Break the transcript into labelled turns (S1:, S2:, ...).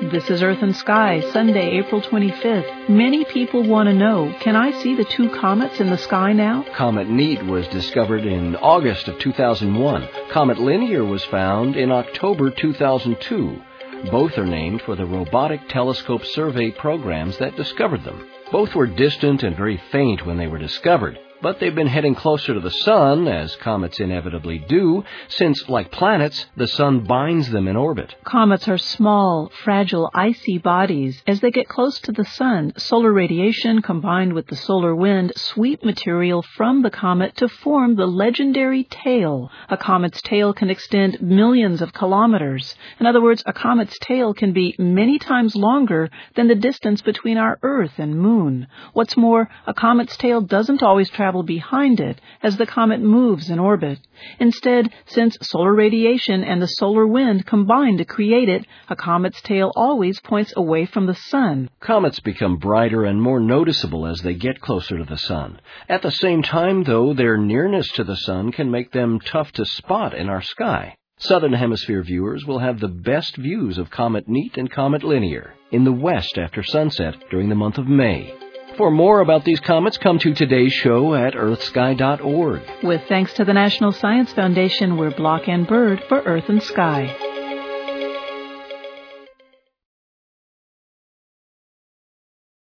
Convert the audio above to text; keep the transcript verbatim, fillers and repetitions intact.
S1: This is Earth and Sky, Sunday, April twenty-fifth. Many people want to know, can I see the two comets in the sky now?
S2: Comet Neat was discovered in August of two thousand one. Comet Linear was found in October two thousand two. Both are named for the robotic telescope survey programs that discovered them. Both were distant and very faint when they were discovered, but they've been heading closer to the Sun, as comets inevitably do, since, like planets, the Sun binds them in orbit.
S1: Comets are small, fragile, icy bodies. As they get close to the Sun, solar radiation combined with the solar wind sweep material from the comet to form the legendary tail. A comet's tail can extend millions of kilometers. In other words, a comet's tail can be many times longer than the distance between our Earth and Moon. What's more, a comet's tail doesn't always travel behind it as the comet moves in orbit. Instead, since solar radiation and the solar wind combine to create it, a comet's tail always points away from the Sun.
S2: Comets become brighter and more noticeable as they get closer to the Sun. At the same time, though, their nearness to the Sun can make them tough to spot in our sky. Southern Hemisphere viewers will have the best views of Comet Neat and Comet Linear in the west after sunset during the month of May. For more about these comets, come to today's show at earth sky dot org.
S1: With thanks to the National Science Foundation, we're Block and Bird for Earth and Sky.